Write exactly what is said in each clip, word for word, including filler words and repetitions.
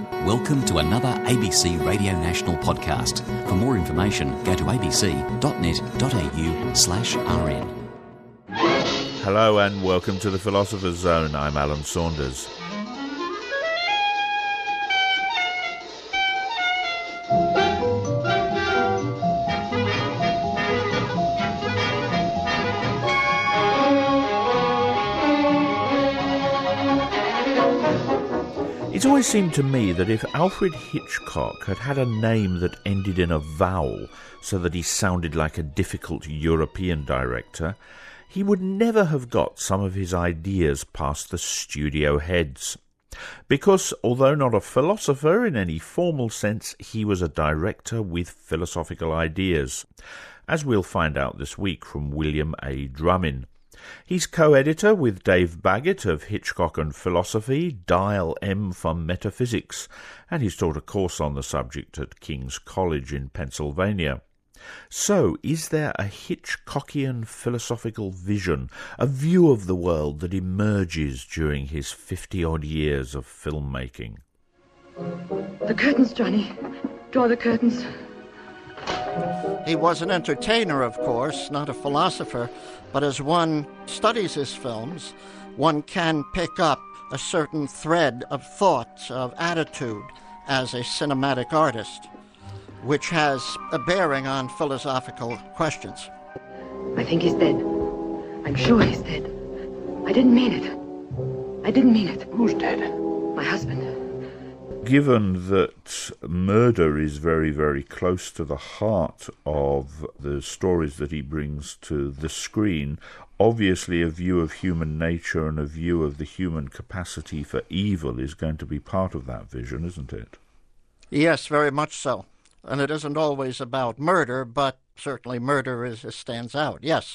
Welcome to another A B C Radio National podcast. For more information, go to abc.net.au slash rn. Hello and welcome to the Philosopher's Zone. I'm Alan Saunders. It's always seemed to me that if Alfred Hitchcock had had a name that ended in a vowel so that he sounded like a difficult European director, he would never have got some of his ideas past the studio heads. Because, although not a philosopher in any formal sense, he was a director with philosophical ideas, as we'll find out this week from William A. Drumin. He's co-editor with Dave Baggett of Hitchcock and Philosophy, Dial M for Metaphysics, and he's taught a course on the subject at King's College in Pennsylvania. So, is there a Hitchcockian philosophical vision, a view of the world that emerges during his fifty-odd years of filmmaking? The curtains, Johnny. Draw the curtains. He was an entertainer, of course, not a philosopher, but as one studies his films, one can pick up a certain thread of thought, of attitude, as a cinematic artist, which has a bearing on philosophical questions. I think he's dead. I'm sure he's dead. I didn't mean it. I didn't mean it. Who's dead? My husband. Given that murder is very, very close to the heart of the stories that he brings to the screen, obviously a view of human nature and a view of the human capacity for evil is going to be part of that vision, isn't it? Yes, very much so. And it isn't always about murder, but certainly murder is, stands out, yes.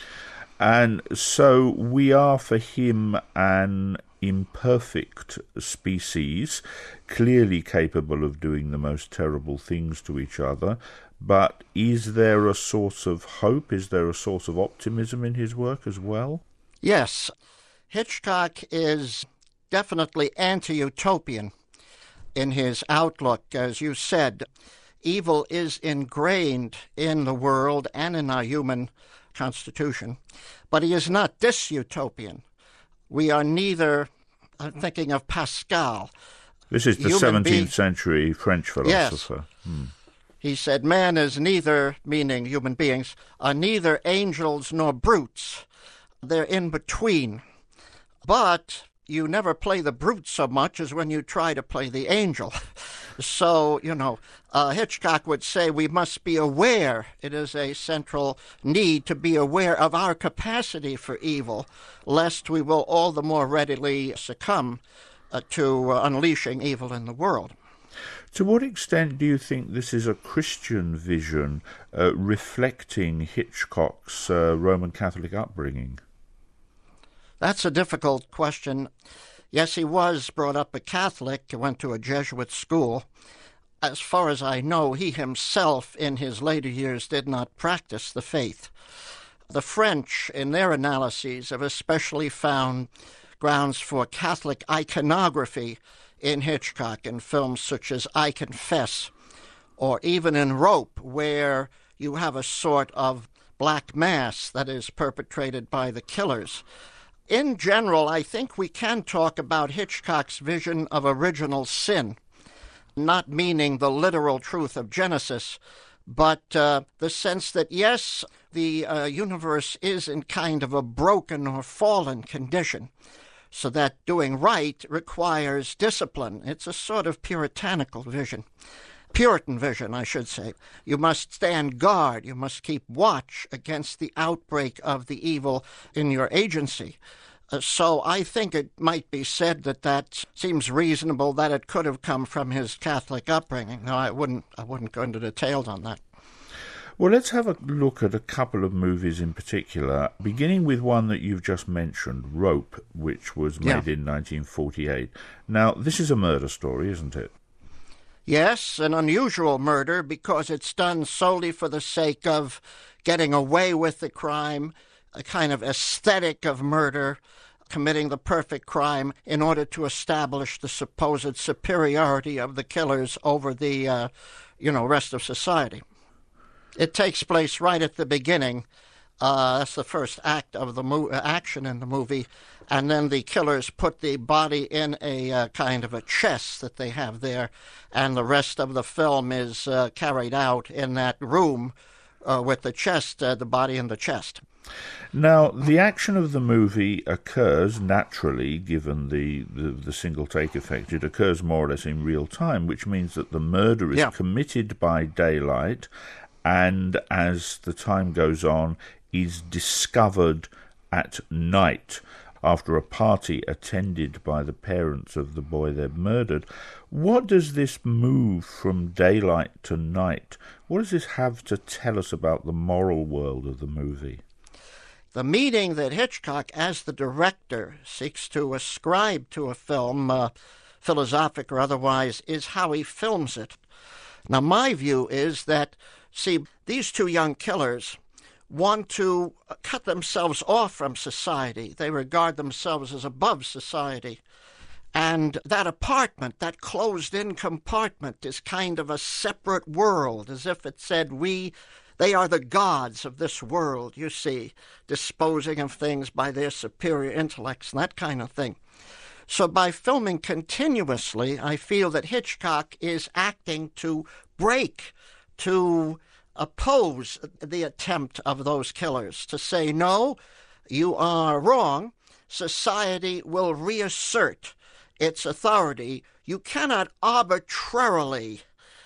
And so we are, for him, an imperfect species, clearly capable of doing the most terrible things to each other, but is there a source of hope? Is there a source of optimism in his work as well? Yes. Hitchcock is definitely anti-utopian in his outlook. As you said, evil is ingrained in the world and in our human constitution, but he is not dystopian. We are neither, I'm thinking of Pascal. This is the seventeenth be- century French philosopher. Yes. Hmm. He said, man is neither, meaning human beings, are neither angels nor brutes. They're in between. But you never play the brute so much as when you try to play the angel. So, you know, uh, Hitchcock would say we must be aware. It is a central need to be aware of our capacity for evil, lest we will all the more readily succumb uh, to uh, unleashing evil in the world. To what extent do you think this is a Christian vision uh, reflecting Hitchcock's uh, Roman Catholic upbringing? That's a difficult question. Yes, he was brought up a Catholic, went to a Jesuit school. As far as I know, he himself in his later years did not practice the faith. The French, in their analyses, have especially found grounds for Catholic iconography in Hitchcock in films such as I Confess, or even in Rope, where you have a sort of black mass that is perpetrated by the killers. In general, I think we can talk about Hitchcock's vision of original sin, not meaning the literal truth of Genesis, but uh, the sense that, yes, the uh, universe is in kind of a broken or fallen condition, so that doing right requires discipline. It's a sort of puritanical vision. Puritan vision, I should say. You must stand guard. You must keep watch against the outbreak of the evil in your agency. Uh, so I think it might be said that that seems reasonable, that it could have come from his Catholic upbringing. No, I wouldn't, I wouldn't go into details on that. Well, let's have a look at a couple of movies in particular, beginning with one that you've just mentioned, Rope, which was made yeah. in nineteen forty-eight. Now, this is a murder story, isn't it? Yes, an unusual murder because it's done solely for the sake of getting away with the crime, a kind of aesthetic of murder committing the perfect crime in order to establish the supposed superiority of the killers over the, uh, you know, rest of society. It takes place right at the beginning. Uh, that's the first act of the mo- action in the movie. And then the killers put the body in a uh, kind of a chest that they have there. And the rest of the film is uh, carried out in that room uh, with the chest, uh, the body in the chest. Now, the action of the movie occurs naturally, given the, the, the single-take effect. It occurs more or less in real time, which means that the murder is yeah. committed by daylight, and as the time goes on, is discovered at night after a party attended by the parents of the boy they've murdered. What does this move from daylight to night, what does this have to tell us about the moral world of the movie? The meaning that Hitchcock, as the director, seeks to ascribe to a film, uh, philosophic or otherwise, is how he films it. Now, my view is that, see, these two young killers want to cut themselves off from society. They regard themselves as above society. And that apartment, that closed-in compartment, is kind of a separate world, as if it said, we... They are the gods of this world, you see, disposing of things by their superior intellects and that kind of thing. So by filming continuously, I feel that Hitchcock is acting to break, to oppose the attempt of those killers, to say, no, you are wrong. Society will reassert its authority. You cannot arbitrarily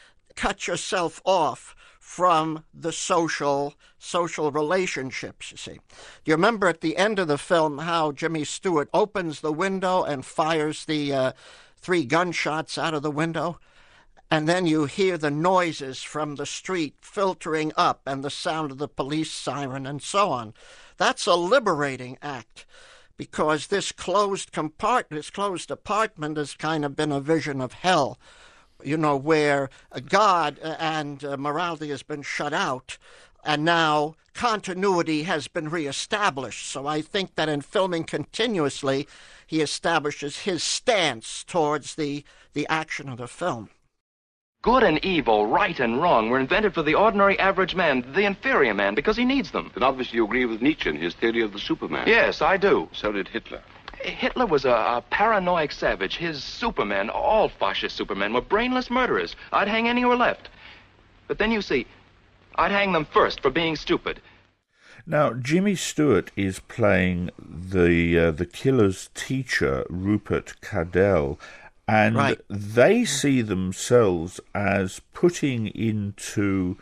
cut yourself off from the social social relationships, you see. Do you remember at the end of the film how Jimmy Stewart opens the window and fires the uh, three gunshots out of the window? And then you hear the noises from the street filtering up and the sound of the police siren and so on. That's a liberating act, because this closed compartment, this closed apartment has kind of been a vision of hell, you know, where God and morality has been shut out, and now continuity has been reestablished. So I think that in filming continuously, he establishes his stance towards the, the action of the film. Good and evil, right and wrong, were invented for the ordinary average man, the inferior man, because he needs them. Then obviously you agree with Nietzsche and his theory of the Superman. Yes, I do. So did Hitler. Hitler was a, a paranoid savage. His Supermen, all fascist Supermen, were brainless murderers. I'd hang any who were left. But then you see, I'd hang them first for being stupid. Now, Jimmy Stewart is playing the uh, the killer's teacher, Rupert Cadell, and right. they see themselves as putting into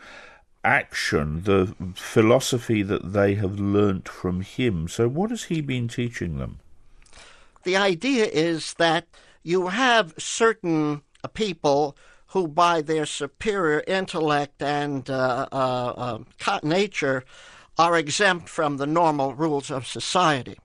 action the philosophy that they have learnt from him. So what has he been teaching them? The idea is that you have certain people who, by their superior intellect and uh, uh, uh, nature, are exempt from the normal rules of society.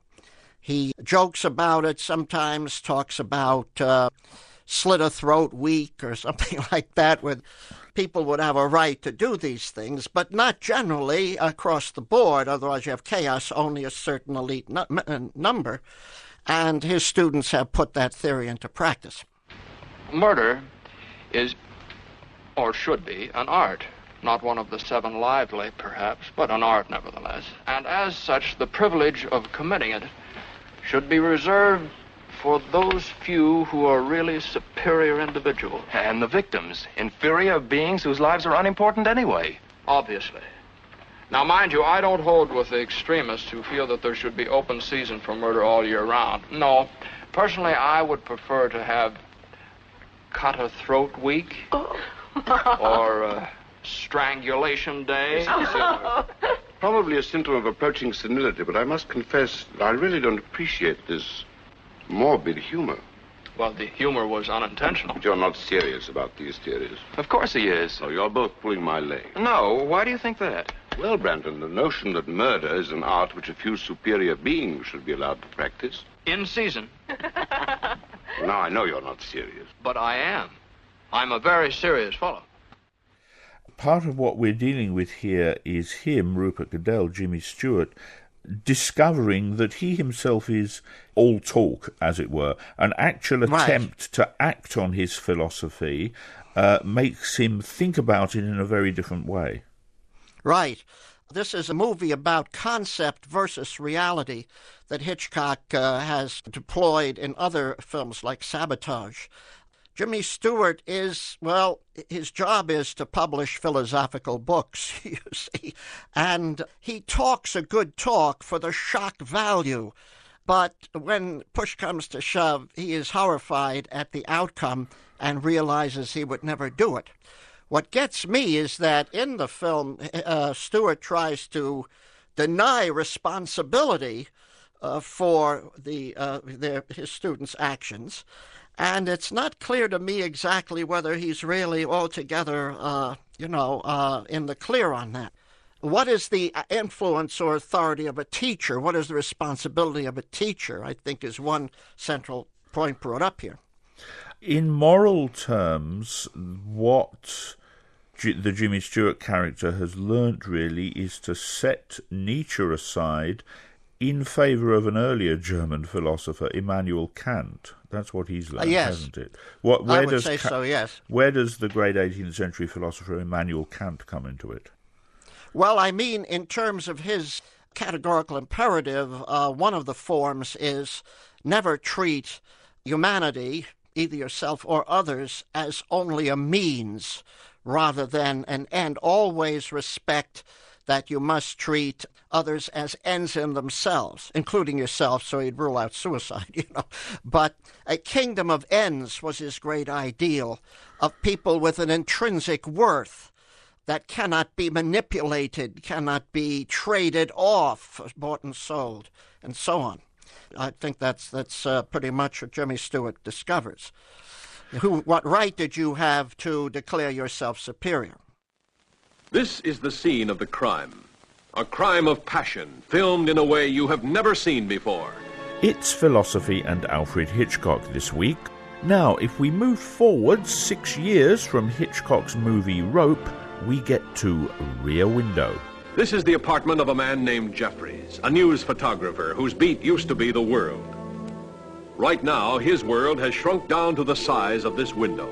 He jokes about it, sometimes talks about uh, slit-a-throat week or something like that, where people would have a right to do these things, but not generally across the board, otherwise you have chaos, only a certain elite nu- number. And his students have put that theory into practice. Murder is, or should be, an art. Not one of the seven lively, perhaps, but an art nevertheless. And as such, the privilege of committing it should be reserved for those few who are really superior individuals. And the victims, inferior beings whose lives are unimportant anyway. Obviously. Now, mind you, I don't hold with the extremists who feel that there should be open season for murder all year round. No. Personally, I would prefer to have cut-a-throat week oh. or uh, strangulation day. Probably a symptom of approaching senility, but I must confess that I really don't appreciate this morbid humor. Well, the humor was unintentional. But you're not serious about these theories. Of course he is. So you're both pulling my leg. No, why do you think that? Well, Brandon, the notion that murder is an art which a few superior beings should be allowed to practice. In season. Now, I know you're not serious. But I am. I'm a very serious fellow. Part of what we're dealing with here is him, Rupert Cadell, Jimmy Stewart, discovering that he himself is all talk, as it were. An actual attempt right. to act on his philosophy uh, makes him think about it in a very different way. Right. This is a movie about concept versus reality that Hitchcock uh, has deployed in other films like Sabotage. Jimmy Stewart is, well, his job is to publish philosophical books, you see, and he talks a good talk for the shock value, but when push comes to shove, he is horrified at the outcome and realizes he would never do it. What gets me is that in the film, uh, Stewart tries to deny responsibility uh, for the uh, their, his students' actions, and it's not clear to me exactly whether he's really altogether, uh, you know, uh, in the clear on that. What is the influence or authority of a teacher? What is the responsibility of a teacher, I think, is one central point brought up here. In moral terms, what G- the Jimmy Stewart character has learnt really is to set Nietzsche aside in favour of an earlier German philosopher, Immanuel Kant. That's what he's learned, uh, yes. hasn't it? What, where I would does say Ka- so, yes. Where does the great eighteenth century philosopher Immanuel Kant come into it? Well, I mean, in terms of his categorical imperative, uh, one of the forms is never treat humanity, either yourself or others, as only a means rather than an end. Always respect that you must treat others as ends in themselves, including yourself, so he'd rule out suicide, you know. But a kingdom of ends was his great ideal, of people with an intrinsic worth that cannot be manipulated, cannot be traded off, bought and sold, and so on. I think that's that's uh, pretty much what Jimmy Stewart discovers. Who, what right did you have to declare yourself superior? This is the scene of the crime. A crime of passion, filmed in a way you have never seen before. It's Philosophy and Alfred Hitchcock this week. Now, if we move forward six years from Hitchcock's movie Rope, we get to Rear Window. This is the apartment of a man named Jeffries, a news photographer whose beat used to be the world. Right now, his world has shrunk down to the size of this window.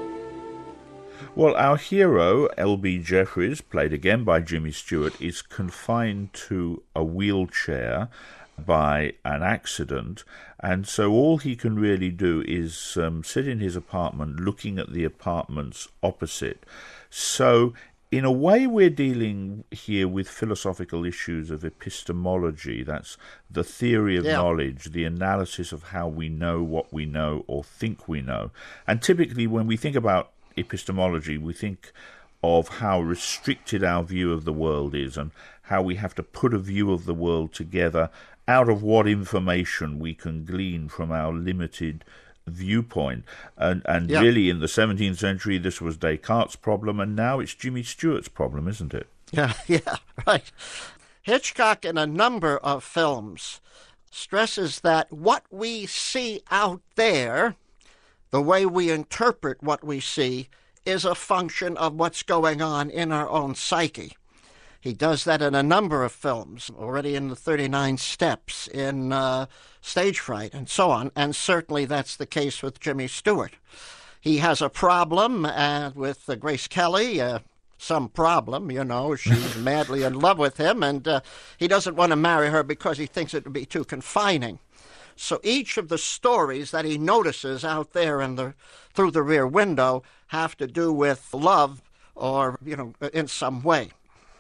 Well, our hero, L B Jeffries, played again by Jimmy Stewart, is confined to a wheelchair by an accident, and so all he can really do is um, sit in his apartment looking at the apartments opposite. So, in a way, we're dealing here with philosophical issues of epistemology. That's the theory of yeah. knowledge, the analysis of how we know what we know or think we know. And typically, when we think about epistemology, we think of how restricted our view of the world is and how we have to put a view of the world together out of what information we can glean from our limited viewpoint. And, and yeah. really, in the seventeenth century, this was Descartes' problem, and now it's Jimmy Stewart's problem, isn't it? Yeah, yeah, right. Hitchcock, in a number of films, stresses that what we see out there, the way we interpret what we see, is a function of what's going on in our own psyche. He does that in a number of films, already in the thirty-nine Steps, in uh, Stage Fright, and so on, and certainly that's the case with Jimmy Stewart. He has a problem uh, with uh, Grace Kelly, uh, some problem, you know. She's madly in love with him, and uh, he doesn't want to marry her because he thinks it would be too confining. So each of the stories that he notices out there in the through the rear window have to do with love or, you know, in some way.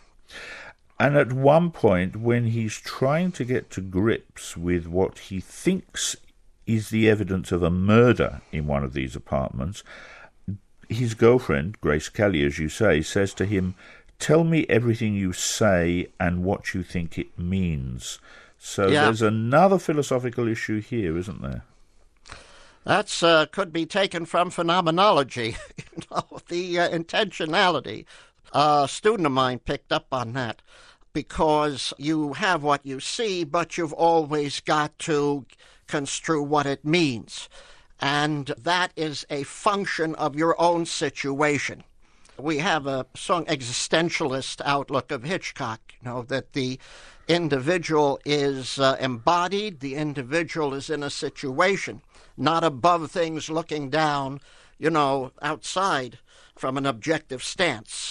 And at one point, when he's trying to get to grips with what he thinks is the evidence of a murder in one of these apartments, his girlfriend, Grace Kelly, as you say, says to him, "Tell me everything you say and what you think it means." So yeah. there's another philosophical issue here, isn't there? That's uh, could be taken from phenomenology, you know, the uh, intentionality. Uh, a student of mine picked up on that, because you have what you see, but you've always got to construe what it means. And that is a function of your own situation. We have a strong existentialist outlook of Hitchcock, you know, that the individual is uh, embodied, the individual is in a situation, not above things looking down, you know, outside from an objective stance.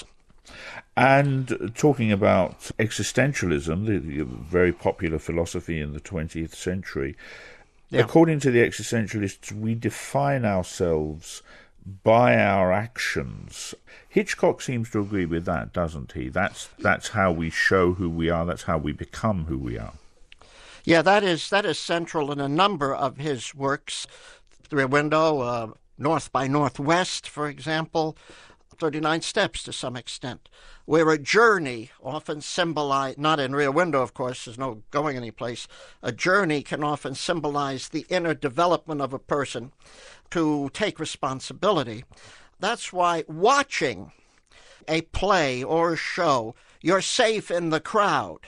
And talking about existentialism, the, the very popular philosophy in the twentieth century, yeah. According to the existentialists, we define ourselves by our actions. Hitchcock seems to agree with that, doesn't he? That's that's how we show who we are, that's how we become who we are. Yeah, that is that is central in a number of his works. Rear Window, uh, North by Northwest, for example, thirty-nine Steps to some extent, where a journey often symbolize, not in Rear Window, of course, there's no going anyplace, a journey can often symbolize the inner development of a person to take responsibility. That's why watching a play or a show, you're safe in the crowd.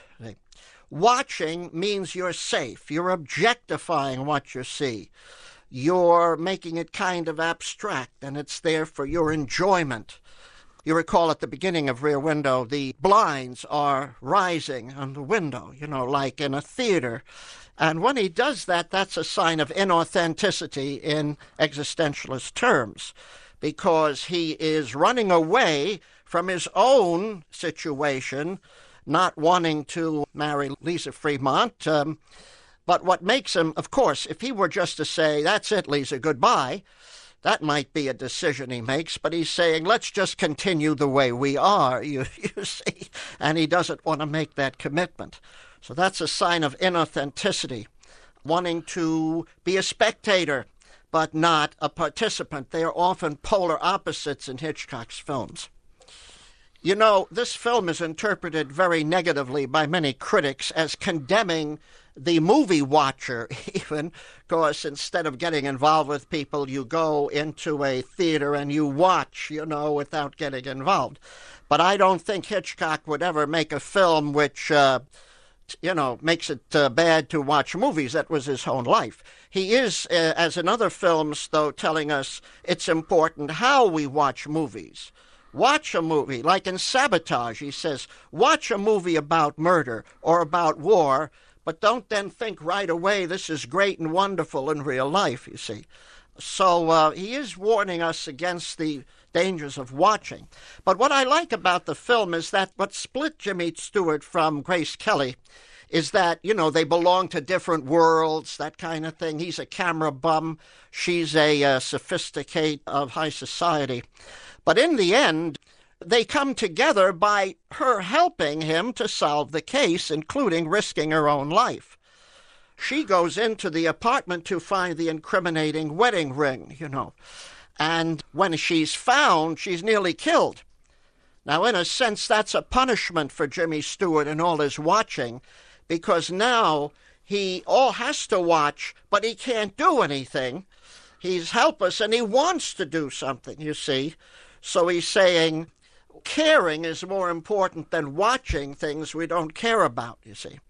Watching means you're safe. You're objectifying what you see. You're making it kind of abstract, and it's there for your enjoyment. You recall at the beginning of Rear Window, the blinds are rising on the window, you know, like in a theater. And when he does that, that's a sign of inauthenticity in existentialist terms, because he is running away from his own situation, not wanting to marry Lisa Fremont. Um, but what makes him, of course, if he were just to say, that's it, Lisa, goodbye, that might be a decision he makes, but he's saying, let's just continue the way we are, you, you see, and he doesn't want to make that commitment. So that's a sign of inauthenticity, wanting to be a spectator, but not a participant. They are often polar opposites in Hitchcock's films. You know, this film is interpreted very negatively by many critics as condemning the movie watcher, even, because instead of getting involved with people, you go into a theater and you watch, you know, without getting involved. But I don't think Hitchcock would ever make a film which, uh, you know, makes it uh, bad to watch movies. That was his own life. He is, uh, as in other films, though, telling us it's important how we watch movies. Watch a movie, like in Sabotage, he says, watch a movie about murder or about war, but don't then think right away this is great and wonderful in real life, you see. So uh, he is warning us against the dangers of watching. But what I like about the film is that what split Jimmy Stewart from Grace Kelly is that, you know, they belong to different worlds, that kind of thing. He's a camera bum. She's a uh, sophisticate of high society. But in the end, they come together by her helping him to solve the case, including risking her own life. She goes into the apartment to find the incriminating wedding ring, you know. And when she's found, she's nearly killed. Now, in a sense, that's a punishment for Jimmy Stewart and all his watching, because now he all has to watch, but he can't do anything. He's helpless, and he wants to do something, you see. So he's saying caring is more important than watching things we don't care about, you see.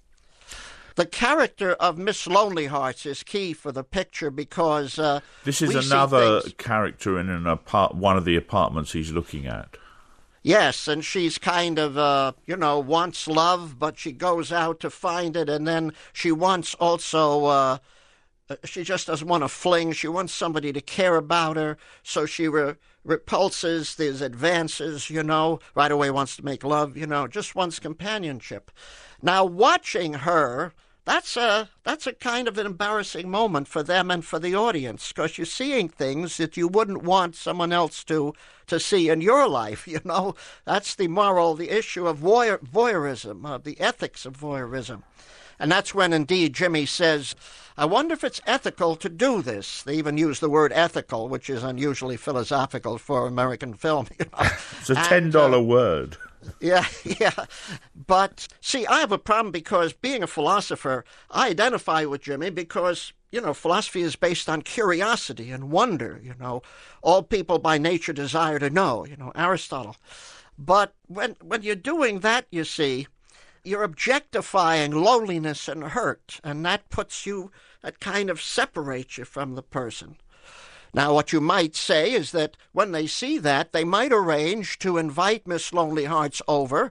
The character of Miss Lonely Hearts is key for the picture because uh, this is another character in an apart- one of the apartments he's looking at. Yes, and she's kind of, uh, you know, wants love, but she goes out to find it, and then she wants also... Uh, She just doesn't want to fling. She wants somebody to care about her, so she re- repulses these advances, you know, right away wants to make love, you know, just wants companionship. Now, watching her, that's a, that's a kind of an embarrassing moment for them and for the audience, because you're seeing things that you wouldn't want someone else to, to see in your life, you know. That's the moral, the issue of voyeur, voyeurism, uh, the ethics of voyeurism. And that's when, indeed, Jimmy says, I wonder if it's ethical to do this. They even use the word ethical, which is unusually philosophical for American film. You know? It's a ten dollar and, uh, word. Yeah, yeah. But, see, I have a problem because being a philosopher, I identify with Jimmy because, you know, philosophy is based on curiosity and wonder, you know. All people by nature desire to know, you know, Aristotle. But when when you're doing that, you see, you're objectifying loneliness and hurt, and that puts you, that kind of separates you from the person. Now, what you might say is that when they see that, they might arrange to invite Miss Lonely Hearts over,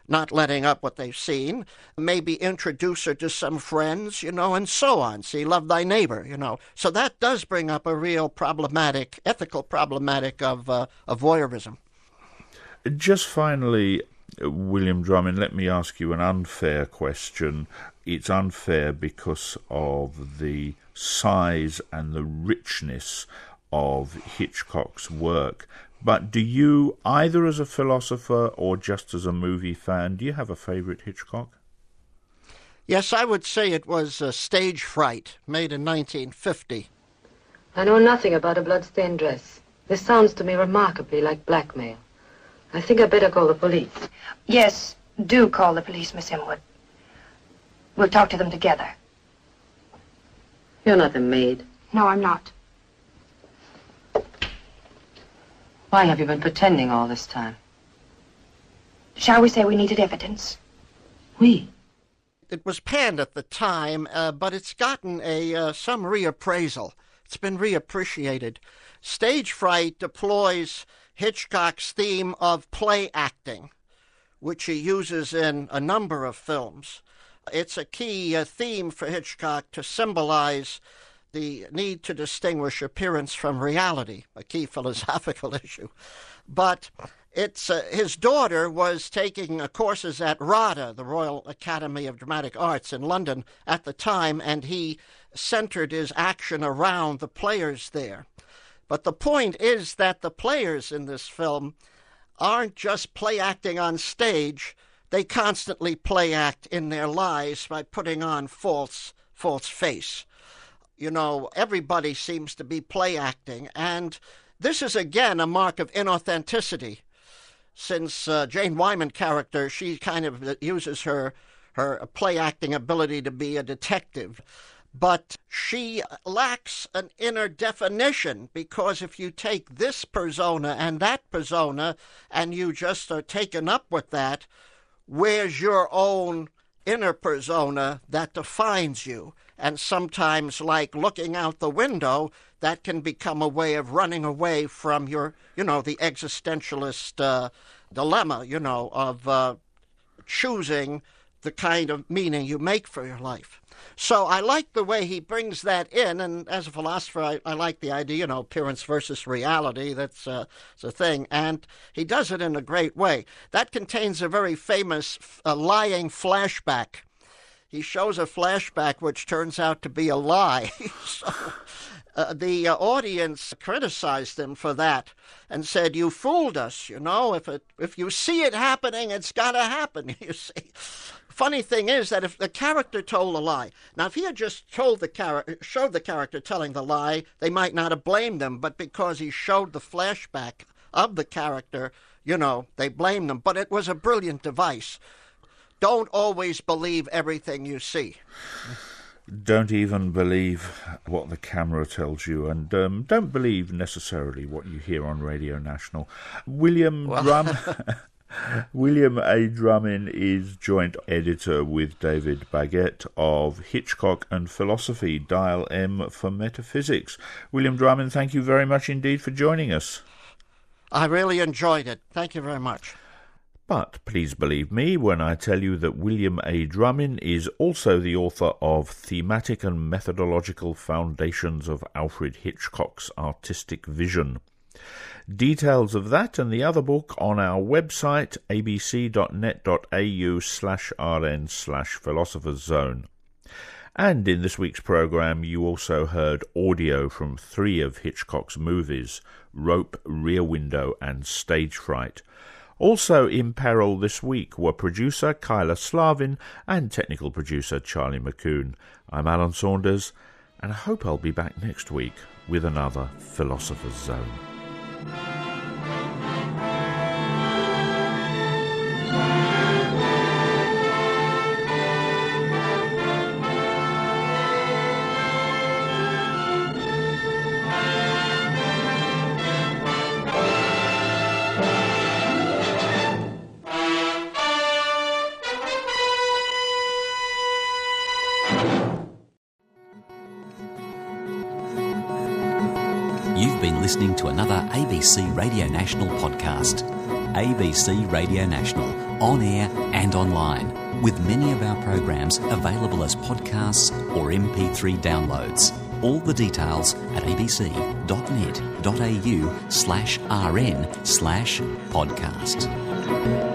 not letting up what they've seen, maybe introduce her to some friends, you know, and so on. See, love thy neighbor, you know. So that does bring up a real problematic, ethical problematic of, uh, of voyeurism. Just finally, William Drumin, let me ask you an unfair question. It's unfair because of the size and the richness of Hitchcock's work. But do you, either as a philosopher or just as a movie fan, do you have a favourite Hitchcock? Yes, I would say it was uh, Stage Fright, made in nineteen fifty. I know nothing about a bloodstained dress. This sounds to me remarkably like blackmail. I think I'd better call the police. Yes, do call the police, Miss Imwood. We'll talk to them together. You're not the maid. No, I'm not. Why have you been pretending all this time? Shall we say we needed evidence? We? It was panned at the time, uh, but it's gotten a uh, some reappraisal. It's been reappreciated. Stage Fright deploys Hitchcock's theme of play acting, which he uses in a number of films. It's a key uh, theme for Hitchcock to symbolize the need to distinguish appearance from reality, a key philosophical issue. But it's uh, his daughter was taking uh, courses at RADA, the Royal Academy of Dramatic Arts in London at the time, and he centered his action around the players there. But the point is that the players in this film aren't just play acting on stage, they constantly play act in their lives by putting on false, false face. You know, everybody seems to be play acting, and this is again a mark of inauthenticity. Since uh, Jane Wyman character, she kind of uses her her play acting ability to be a detective, but she lacks an inner definition, because if you take this persona and that persona and you just are taken up with that, where's your own inner persona that defines you? And sometimes, like looking out the window, that can become a way of running away from your, you know, the existentialist uh, dilemma, you know, of uh, choosing the kind of meaning you make for your life. So I like the way he brings that in, and as a philosopher, I, I like the idea, you know, appearance versus reality, that's uh, it's a thing, and he does it in a great way. That contains a very famous uh, lying flashback. He shows a flashback which turns out to be a lie. so uh, the uh, audience criticized him for that and said, you fooled us, you know. If it if you see it happening, it's got to happen, you see. Funny thing is that if the character told a lie, now if he had just told the char- showed the character telling the lie, they might not have blamed him, but because he showed the flashback of the character, you know, they blamed him. But it was a brilliant device. Don't always believe everything you see. Don't even believe what the camera tells you, and um, don't believe necessarily what you hear on Radio National. William well. Drum... William A. Drumin is joint editor with David Baggett of Hitchcock and Philosophy, Dial M for Metaphysics. William Drumin, thank you very much indeed for joining us. I really enjoyed it. Thank you very much. But please believe me when I tell you that William A. Drumin is also the author of Thematic and Methodological Foundations of Alfred Hitchcock's Artistic Vision. Details of that and the other book on our website, abc.net.au slash rn slash philosopher's zone. And in this week's programme you also heard audio from three of Hitchcock's movies, Rope, Rear Window and Stage Fright. Also in peril this week were producer Kyla Slavin and technical producer Charlie McCune. I'm Alan Saunders, and I hope I'll be back next week with another Philosopher's Zone. You've been listening to another A B C Radio National podcast. A B C Radio National, on air and online, with many of our programs available as podcasts or M P three downloads. All the details at abc.net.au slash rn slash podcast.